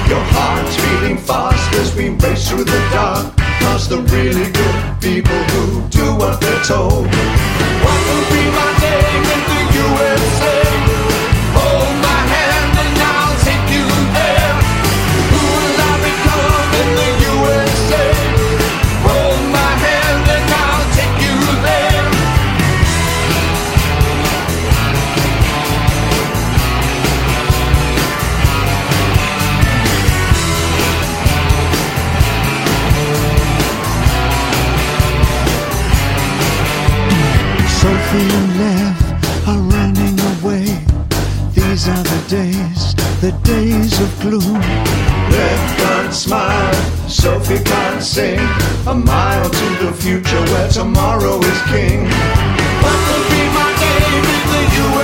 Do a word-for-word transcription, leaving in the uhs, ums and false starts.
Your heart's beating fast as we race through the dark, past the really good people who do what they're told. What will be my name in the U S A? Hold my hand and I'll take you there. Who will I become in the U S A? Hold my hand and I'll take you there. Sophie and Lev are running away. These are the days, the days of gloom. Lev can't smile, Sophie can't sing. A mile to the future where tomorrow is king. What will be my name in the U